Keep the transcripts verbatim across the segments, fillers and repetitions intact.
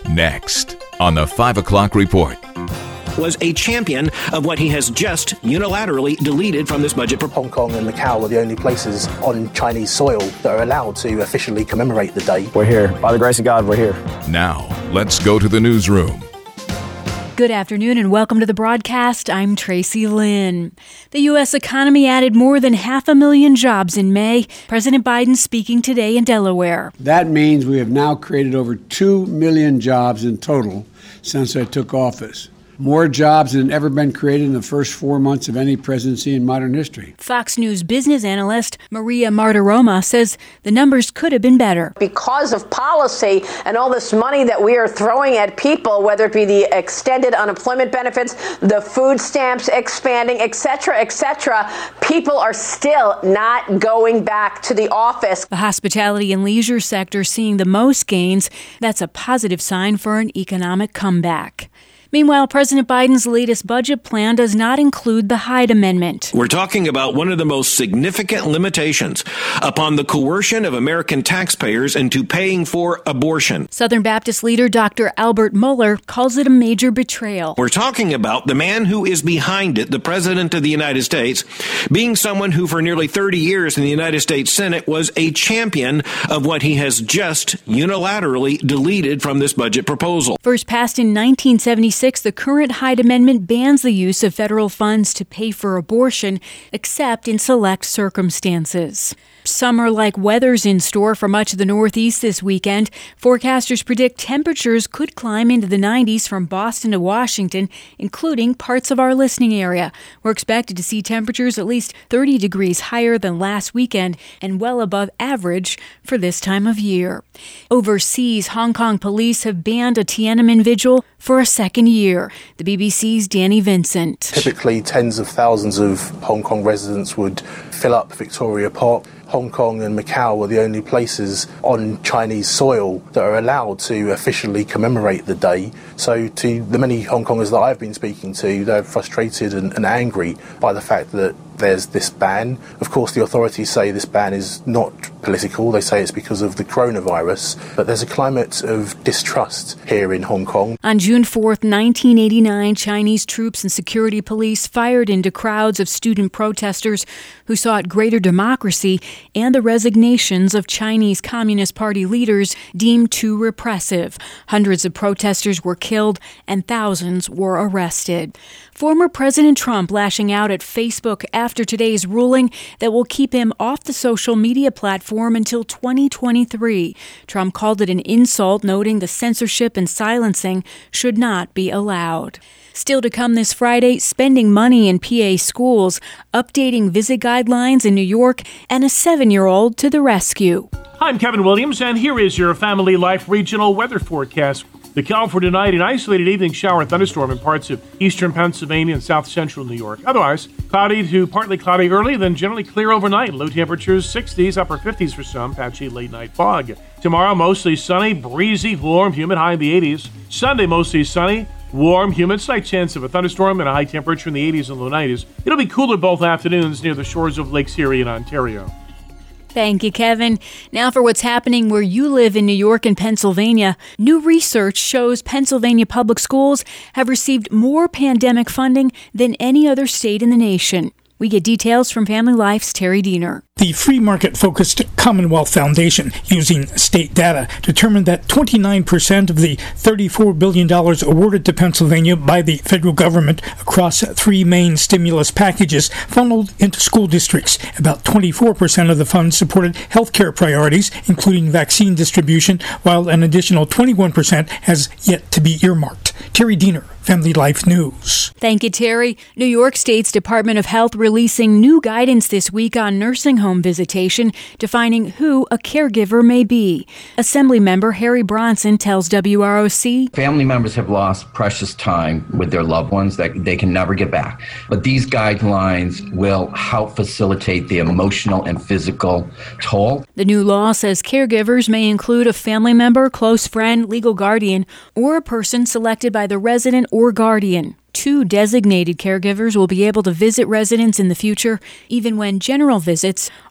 Next on the five o'clock report. Was a champion of what he has just unilaterally deleted from this budget. Hong Kong and Macau are the only places on Chinese soil that are allowed to officially commemorate the day. We're here. By the grace of God, we're here. Now, let's go to the newsroom. Good afternoon and welcome to the broadcast. I'm Tracy Lynn. The U S economy added more than half a million jobs in May. President Biden speaking today in Delaware. That means we have now created over two million jobs in total since I took office. More jobs than ever been created in the first four months of any presidency in modern history. Fox News business analyst Maria Martiroma says the numbers could have been better. Because of policy and all this money that we are throwing at people, whether it be the extended unemployment benefits, the food stamps expanding, et cetera, et cetera, people are still not going back to the office. The hospitality and leisure sector seeing the most gains. That's a positive sign for an economic comeback. Meanwhile, President Biden's latest budget plan does not include the Hyde Amendment. We're talking about one of the most significant limitations upon the coercion of American taxpayers into paying for abortion. Southern Baptist leader Doctor Albert Mueller calls it a major betrayal. We're talking about the man who is behind it, the President of the United States, being someone who for nearly thirty years in the United States Senate was a champion of what he has just unilaterally deleted from this budget proposal. First passed in nineteen seventy-six, the current Hyde Amendment bans the use of federal funds to pay for abortion, except in select circumstances. Summer-like weather's in store for much of the Northeast this weekend. Forecasters predict temperatures could climb into the nineties from Boston to Washington, including parts of our listening area. We're expected to see temperatures at least thirty degrees higher than last weekend and well above average for this time of year. Overseas, Hong Kong police have banned a Tiananmen vigil for a second year. The B B C's Danny Vincent. Typically, tens of thousands of Hong Kong residents would fill up Victoria Park. Hong Kong and Macau are the only places on Chinese soil that are allowed to officially commemorate the day. So to the many Hong Kongers that I've been speaking to, they're frustrated and, and angry by the fact that there's this ban. Of course, the authorities say this ban is not political. They say it's because of the coronavirus. But there's a climate of distrust here in Hong Kong. On June fourth, nineteen eighty-nine, Chinese troops and security police fired into crowds of student protesters who sought greater democracy and the resignations of Chinese Communist Party leaders deemed too repressive. Hundreds of protesters were killed and thousands were arrested. Former President Trump lashing out at Facebook after today's ruling that will keep him off the social media platform until twenty twenty-three. Trump called it an insult, noting the censorship and silencing should not be allowed. Still to come this Friday, spending money in P A schools, updating visit guidelines in New York, and a seven-year-old to the rescue. Hi, I'm Kevin Williams, and here is your Family Life regional weather forecast. The California tonight, an isolated evening shower and thunderstorm in parts of eastern Pennsylvania and south central New York. Otherwise, cloudy to partly cloudy early, then generally clear overnight. Low temperatures sixties, upper fifties for some, patchy late night fog. Tomorrow, mostly sunny, breezy, warm, humid, high in the eighties. Sunday, mostly sunny, warm, humid, slight chance of a thunderstorm and a high temperature in the eighties and low nineties. It'll be cooler both afternoons near the shores of Lake Erie in Ontario. Thank you, Kevin. Now for what's happening where you live in New York and Pennsylvania. New research shows Pennsylvania public schools have received more pandemic funding than any other state in the nation. We get details from Family Life's Terry Diener. The free market-focused Commonwealth Foundation, using state data, determined that twenty-nine percent of the thirty-four billion dollars awarded to Pennsylvania by the federal government across three main stimulus packages funneled into school districts. About twenty-four percent of the funds supported healthcare priorities, including vaccine distribution, while an additional twenty-one percent has yet to be earmarked. Terry Diener, Family Life News. Thank you, Terry. New York State's Department of Health releasing new guidance this week on nursing home visitation, defining who a caregiver may be. Assemblymember Harry Bronson tells W R O C, family members have lost precious time with their loved ones that they can never get back. But these guidelines will help facilitate the emotional and physical toll. The new law says caregivers may include a family member, close friend, legal guardian, or a person selected by the resident or guardian. Two designated caregivers will be able to visit residents in the future, even when general visits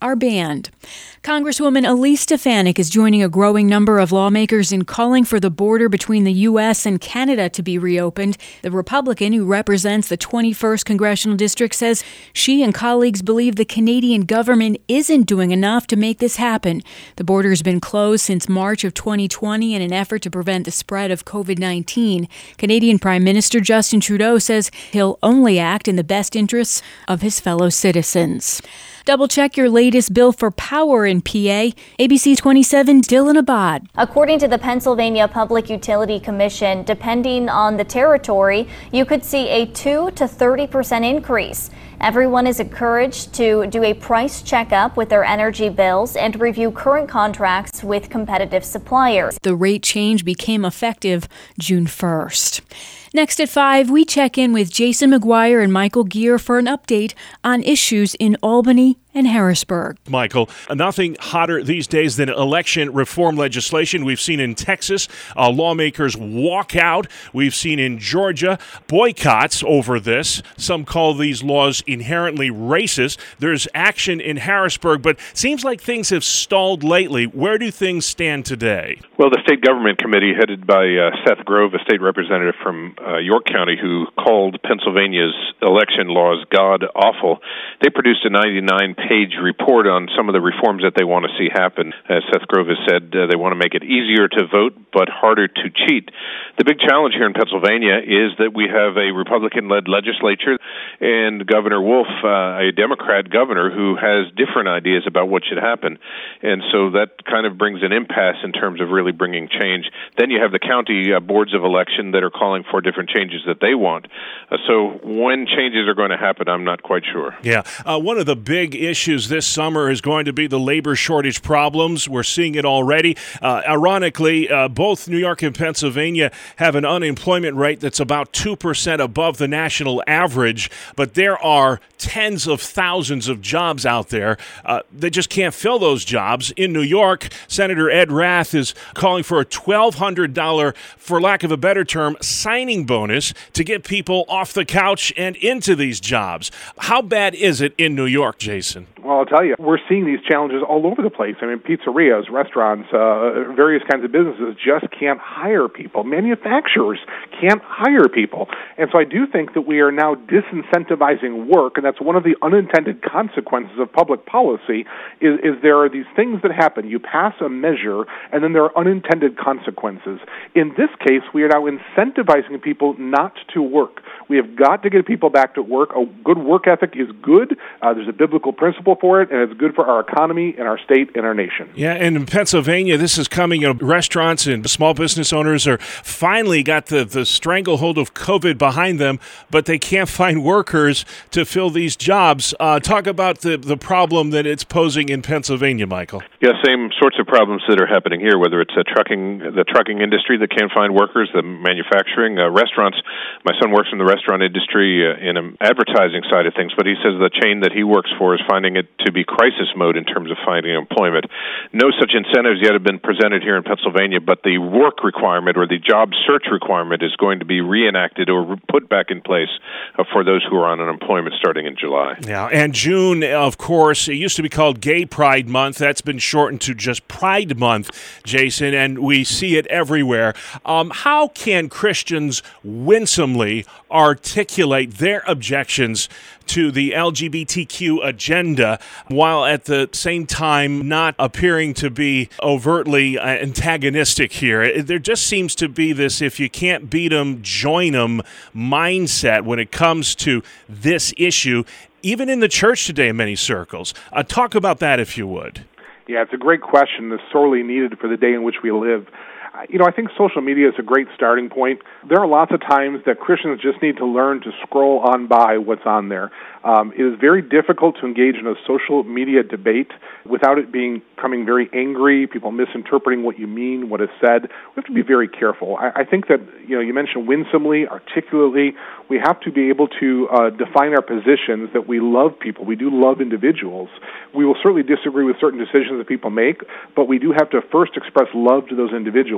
are banned. Congresswoman Elise Stefanik is joining a growing number of lawmakers in calling for the border between the U S and Canada to be reopened. The Republican who represents the twenty-first Congressional District says she and colleagues believe the Canadian government isn't doing enough to make this happen. The border has been closed since March of twenty twenty in an effort to prevent the spread of covid nineteen. Canadian Prime Minister Justin Trudeau says he'll only act in the best interests of his fellow citizens. Double-check your latest bill for power in P A. A B C twenty-seven, Dylan Abad. According to the Pennsylvania Public Utility Commission, depending on the territory, you could see a two to thirty percent increase. Everyone is encouraged to do a price checkup with their energy bills and review current contracts with competitive suppliers. The rate change became effective June first. Next at five, we check in with Jason McGuire and Michael Gear for an update on issues in Albany and Harrisburg. Michael, nothing hotter these days than election reform legislation. We've seen in Texas uh, lawmakers walk out. We've seen in Georgia boycotts over this. Some call these laws inherently racist. There's action in Harrisburg, but seems like things have stalled lately. Where do things stand today? Well, the state government committee headed by uh, Seth Grove, a state representative from uh, York County, who called Pennsylvania's election laws god-awful, they produced a ninety-nine page report on some of the reforms that they want to see happen. As Seth Grove has said, uh, they want to make it easier to vote but harder to cheat. The big challenge here in Pennsylvania is that we have a Republican-led legislature and Governor Wolf, uh, a Democrat governor, who has different ideas about what should happen. And so that kind of brings an impasse in terms of really bringing change. Then you have the county uh, boards of election that are calling for different changes that they want. Uh, so when changes are going to happen, I'm not quite sure. Yeah. Uh, one of the big issues this summer is going to be the labor shortage problems. We're seeing it already. Uh, ironically, uh, both New York and Pennsylvania have an unemployment rate that's about two percent above the national average, but there are tens of thousands of jobs out there. Uh, they just can't fill those jobs. In New York, Senator Ed Rath is calling for a twelve hundred dollars, for lack of a better term, signing bonus to get people off the couch and into these jobs. How bad is it in New York, Jason? Well, I'll tell you, we're seeing these challenges all over the place. I mean, pizzerias, restaurants, uh, various kinds of businesses just can't hire people. Manufacturers can't hire people. And so I do think that we are now disincentivizing work, and that's one of the unintended consequences of public policy, is, is there are these things that happen. You pass a measure, and then there are unintended consequences. In this case, we are now incentivizing people not to work. We have got to get people back to work. A good work ethic is good. Uh, there's a biblical principle for it, and it's good for our economy and our state and our nation. Yeah, and in Pennsylvania, this is coming. You know, restaurants and small business owners are finally got the, the stranglehold of COVID behind them, but they can't find workers to fill these jobs. Uh, talk about the, the problem that it's posing in Pennsylvania, Michael. Yeah, same sorts of problems that are happening here, whether it's a trucking, the trucking industry that can't find workers, the manufacturing, uh, restaurants. My son works in the restaurant industry uh, in an advertising side of things, but he says the chain that he works for is finding it to be crisis mode in terms of finding employment. No such incentives yet have been presented here in Pennsylvania, but the work requirement or the job search requirement is going to be reenacted or put back in place uh, for those who are on unemployment starting in July. Yeah, and June, of course, it used to be called Gay Pride Month. That's been shortened to just Pride Month, Jason, and we see it everywhere. Um, how can Christians winsomely articulate their objections to the L G B T Q agenda while at the same time not appearing to be overtly antagonistic here? There just seems to be this if you can't beat them, join them mindset when it comes to this issue, even in the church today in many circles. Uh, talk about that if you would. Yeah, it's a great question that's sorely needed for the day in which we live. You know, I think social media is a great starting point. There are lots of times that Christians just need to learn to scroll on by what's on there. Um, it is very difficult to engage in a social media debate without it being becoming very angry, people misinterpreting what you mean, what is said. We have to be very careful. I, I think that, you know, you mentioned winsomely, articulately. We have to be able to uh, define our positions that we love people. We do love individuals. We will certainly disagree with certain decisions that people make, but we do have to first express love to those individuals.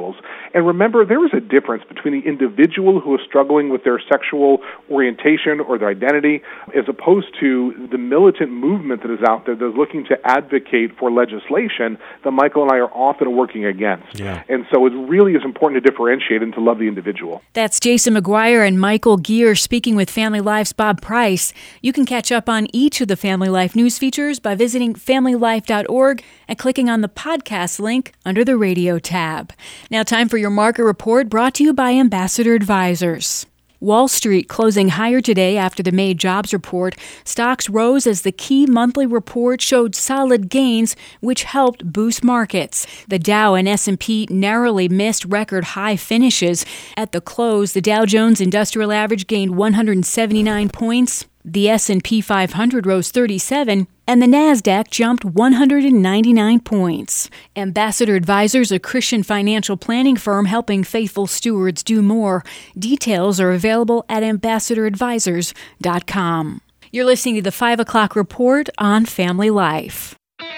individuals. And remember, there is a difference between the individual who is struggling with their sexual orientation or their identity as opposed to the militant movement that is out there that is looking to advocate for legislation that Michael and I are often working against. Yeah. And so it really is important to differentiate and to love the individual. That's Jason McGuire and Michael Geer speaking with Family Life's Bob Price. You can catch up on each of the Family Life news features by visiting family life dot org and clicking on the podcast link under the radio tab. Now time for your market report brought to you by Ambassador Advisors. Wall Street closing higher today after the May jobs report. Stocks rose as the key monthly report showed solid gains, which helped boost markets. The Dow and S and P narrowly missed record high finishes. At the close, the Dow Jones Industrial Average gained one hundred seventy-nine points. The S and P five hundred rose thirty-seven, and the NASDAQ jumped one hundred ninety-nine points. Ambassador Advisors, a Christian financial planning firm helping faithful stewards do more. Details are available at ambassador advisors dot com. You're listening to the five o'clock report on Family Life.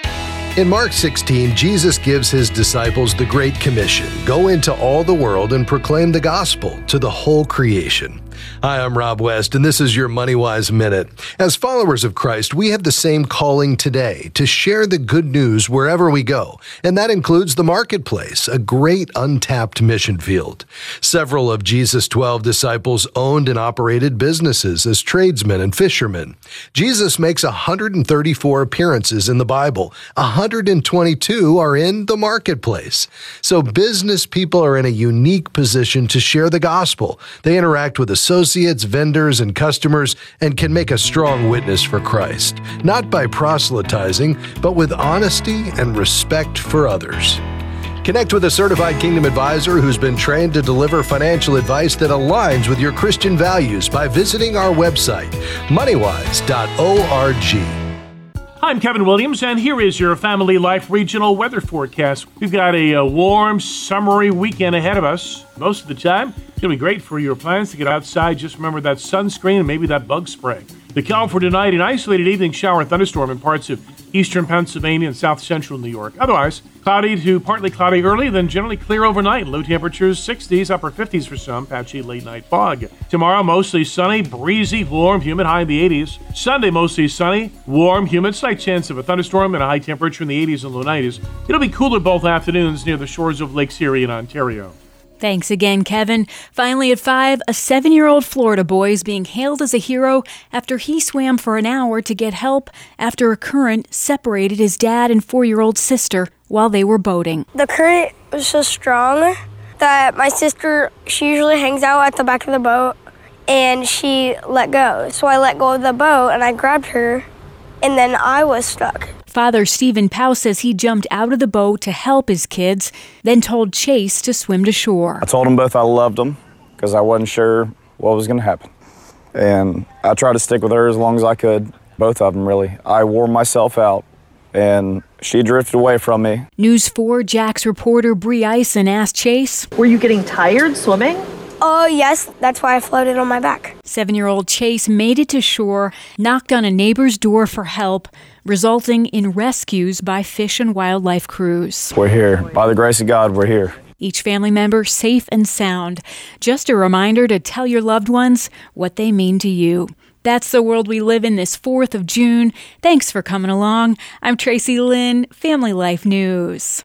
In Mark sixteen, Jesus gives his disciples the Great Commission. Go into all the world and proclaim the gospel to the whole creation. Hi, I'm Rob West, and this is your MoneyWise Minute. As followers of Christ, we have the same calling today to share the good news wherever we go, and that includes the marketplace, a great untapped mission field. Several of Jesus' twelve disciples owned and operated businesses as tradesmen and fishermen. Jesus makes one hundred thirty-four appearances in the Bible. one hundred twenty-two are in the marketplace. So business people are in a unique position to share the gospel. They interact with associates, vendors, and customers, and can make a strong witness for Christ, not by proselytizing, but with honesty and respect for others. Connect with a certified Kingdom advisor who's been trained to deliver financial advice that aligns with your Christian values by visiting our website, money wise dot org. I'm Kevin Williams, and here is your Family Life regional weather forecast. We've got a, a warm, summery weekend ahead of us. Most of the time, it's going to be great for your plans to get outside. Just remember that sunscreen and maybe that bug spray. The Cal for tonight, an isolated evening shower and thunderstorm in parts of eastern Pennsylvania and south central New York. Otherwise, cloudy to partly cloudy early, then generally clear overnight. Low temperatures sixties, upper fifties for some, patchy late night fog. Tomorrow, mostly sunny, breezy, warm, humid, high in the eighties. Sunday, mostly sunny, warm, humid, slight chance of a thunderstorm and a high temperature in the eighties and low nineties. It'll be cooler both afternoons near the shores of Lake Erie in Ontario. Thanks again, Kevin. Finally at five, a seven-year-old Florida boy is being hailed as a hero after he swam for an hour to get help after a current separated his dad and four-year-old sister while they were boating. The current was so strong that my sister, she usually hangs out at the back of the boat, and she let go. So I let go of the boat, and I grabbed her, and then I was stuck. Father Stephen Powell says he jumped out of the boat to help his kids, then told Chase to swim to shore. I told them both I loved them because I wasn't sure what was going to happen. And I tried to stick with her as long as I could, both of them really. I wore myself out, and she drifted away from me. News four Jax reporter Bree Eisen asked Chase, "Were you getting tired swimming?" Oh, yes, that's why I floated on my back. Seven-year-old Chase made it to shore, knocked on a neighbor's door for help, resulting in rescues by Fish and Wildlife crews. We're here. By the grace of God, we're here. Each family member safe and sound. Just a reminder to tell your loved ones what they mean to you. That's the world we live in this fourth of June. Thanks for coming along. I'm Tracy Lynn, Family Life News.